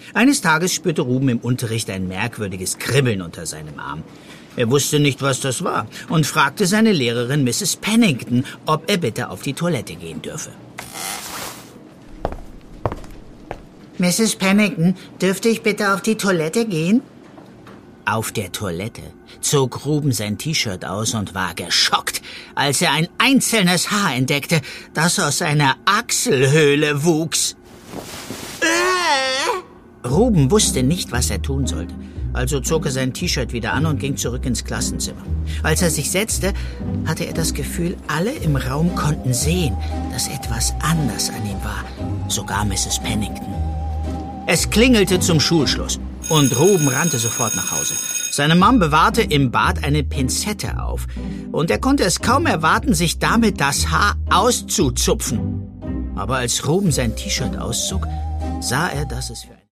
Eines Tages spürte Ruben im Unterricht ein merkwürdiges Kribbeln unter seinem Arm. Er wusste nicht, was das war, und fragte seine Lehrerin Mrs. Pennington, ob er bitte auf die Toilette gehen dürfe. Mrs. Pennington, dürfte ich bitte auf die Toilette gehen? Auf der Toilette zog Ruben sein T-Shirt aus und war geschockt, als er ein einzelnes Haar entdeckte, das aus seiner Achselhöhle wuchs. Ruben wusste nicht, was er tun sollte. Also zog er sein T-Shirt wieder an und ging zurück ins Klassenzimmer. Als er sich setzte, hatte er das Gefühl, alle im Raum konnten sehen, dass etwas anders an ihm war. Sogar Mrs. Pennington. Es klingelte zum Schulschluss und Ruben rannte sofort nach Hause. Seine Mom bewahrte im Bad eine Pinzette auf und er konnte es kaum erwarten, sich damit das Haar auszuzupfen. Aber als Ruben sein T-Shirt auszog, sah er, dass es für